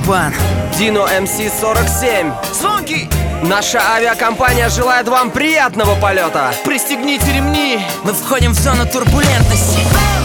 Степан, Дино МС-47. Звонки! Наша авиакомпания желает вам приятного полета. Пристегните ремни. мы входим в зону турбулентности.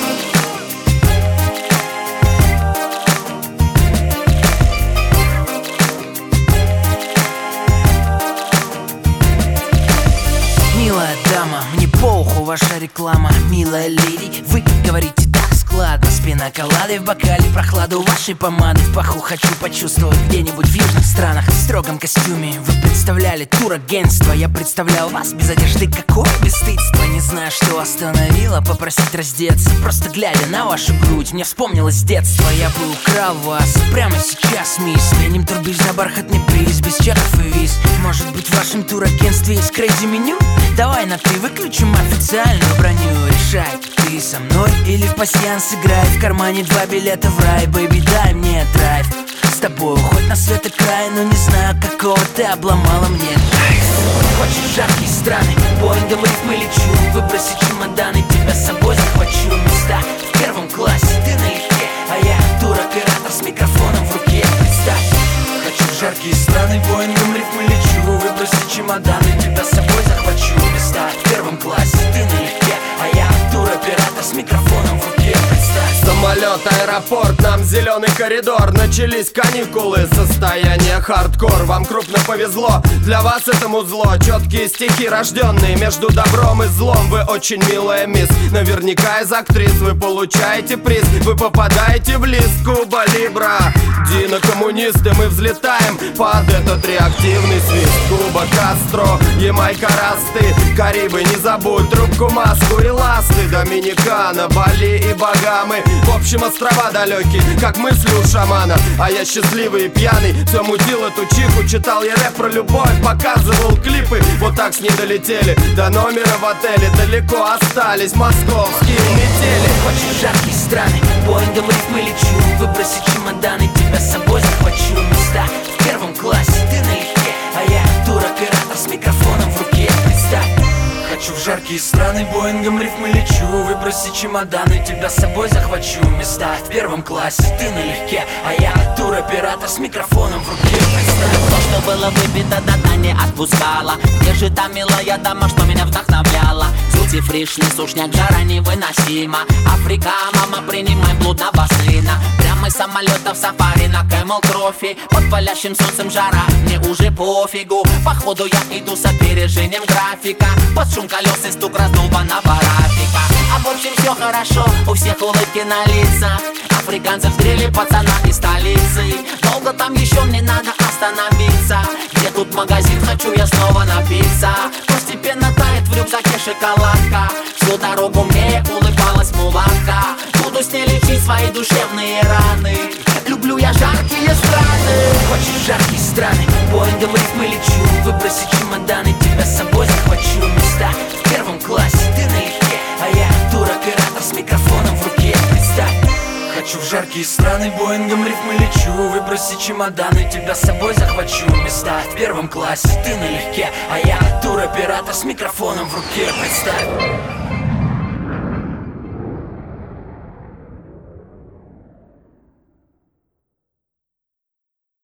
Милая дама, мне по уху ваша реклама. Милая леди, вы говорите так складно. С пиноколадой в бокале, прохладу вашей помады в паху хочу почувствовать где-нибудь в южных странах. В строгом костюме вы представляли турагентство. Я представлял вас без одежды, какое бесстыдство. Не знаю, что остановило попросить раздеться. Просто глядя на вашу грудь, мне вспомнилось детство. Я бы украл вас прямо сейчас, мисс. Сменим турбиз на бархатный приз, без чеков и виз. Может быть, в вашем турагентстве есть крейзи меню? Давай на ты выключим официальную броню. Решай, ты со мной или в пасьянс играй. В кармане 2 билета в рай, бэйби, дай мне драйв. С тобой хоть на свет и край, но не знаю, какого ты обломала мне кайф. Хочешь жаркие страны, Боингом рифмы лечу. Выброси чемоданы, тебя с собой захвачу. Места в первом классе, ты налегке, а я туроператор с микрофоном в руке. Представь, хочу в жаркие страны, Боингом рифмы лечу. Выброси чемоданы, тебя с собой захвачу. Места в первом классе, ты налегке, а я туроператор с микрофоном в руке. Представь. Самолет, аэропорт, нам зеленый коридор. Начались каникулы, состояние хардкор. Вам крупно повезло, для вас это музло. Четкие стихи, рожденные между добром и злом. Вы очень милая мисс, наверняка из актрис. Вы получаете приз, вы попадаете в лист Куба Либра. Дино коммунисты, мы взлетаем под этот реактивный свист. Куба Кастро, Ямайка, Расты, Карибы, не забудь трубку, маску и ласты. Доминикана, Бали и Багамы, в общем острова далекие, как мысли у шамана. А я счастливый и пьяный, все мутил эту чиху. Читал я рэп про любовь, показывал клипы. Вот так с ней долетели до номера в отеле. Далеко остались московские метели. Хочешь жаркие страны, Боингом рифмы лечу. Выброси чемоданы, тебя с собой захвачу. Места в первом классе, ты налегке, а я туроператор с микрофоном в руке. Представь. Хочу в жаркие страны, Боингом рифмы лечу. Выброси чемоданы, тебя с собой захвачу. Места в первом классе, ты налегке, а я туроператор с микрофоном в руке. Представь. То, что было выпито, до дна не отпускала. Где же та милая дама, что меня вдохновляла? Дьюти фришный сушняк, жара невыносима. Африка, мама, принимай блудного сына. Прямо из самолета в сафари на Camel Trophy. Под палящим солнцем жара, мне уже пофигу. Походу я иду с опережением графика. Под шум колес и стук раздолбанного рафика. А в общем все хорошо, у всех улыбки на лицах. Африканцы взгрели пацана из столицы. Долго там еще мне надо остановиться. Где тут магазин, хочу я снова напиться. Постепенно тает в рюкзаке шоколадка. Всю дорогу мне улыбалась мулатка. Буду с ней лечить свои душевные раны. Люблю я жаркие страны. Хочешь жаркие страны, Боингом рифмы лечу. Выброси чемоданы, тебя с собой захвачу. Места в первом классе, ты налегке, а я туроператор с микрофоном в руке. Представь. Хочу в жаркие страны, Боингом рифмы лечу. Выброси чемоданы, тебя с собой захвачу. Места в первом классе, ты налегке, а я туроператор с микрофоном в руке. Представь.